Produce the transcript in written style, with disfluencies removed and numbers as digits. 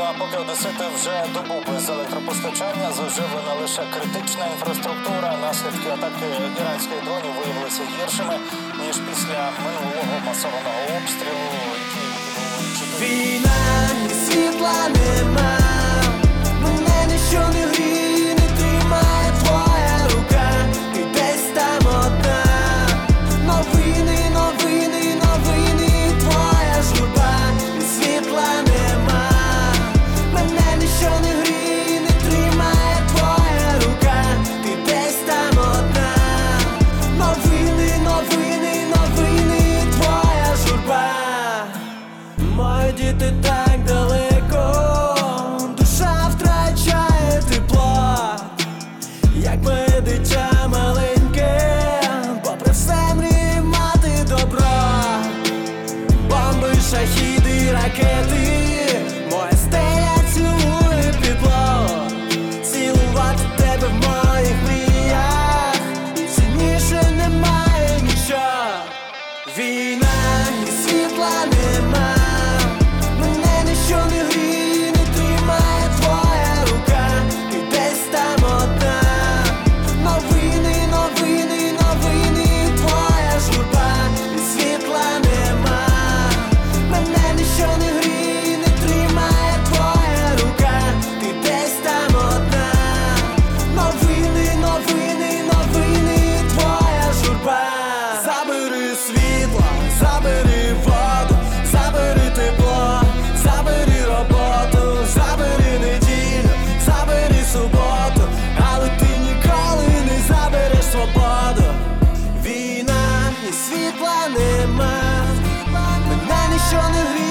Ну а поки одесити вже добу без електропостачання, заживлена лише критична інфраструктура. Наслідки атаки іранських дронів виявилися гіршими, ніж після минулого масованого обстрілу, який відбув. Війна, і світла нема, мене ніщо не гріє, не тримає твоя рука, ти десь там одна. Новини, новини, новини, твоя журба, і світла нема, мене ніщо не гріє, не тримає твоя рука, ти десь там одна. Новини, новини, новини, твоя журба. Мої діти так далеко, душа втрачає тепло, як моє дитя маленьке, попри все мріє мати добро. Бомби, шахіди, ракети, моя стеля цілує підлогу. Цілувати тебе в моїх мріях, і цінніше немає нічого. Війна, і світла нема, мене ніщо не гріє, не тримає твоя рука, ти десь там одна. Новини, новини, новини, твоя журба, і світла нема, мене ніщо не гріє, не тримає твоя рука, ти десь там одна. Новини, новини, новини, твоя журба. Забери світло, забери воду, забери тепло, забери роботу, забери неділю, забери суботу, але ти ніколи не забереш свободу. Війна, і світла нема, мене ніщо не гріє,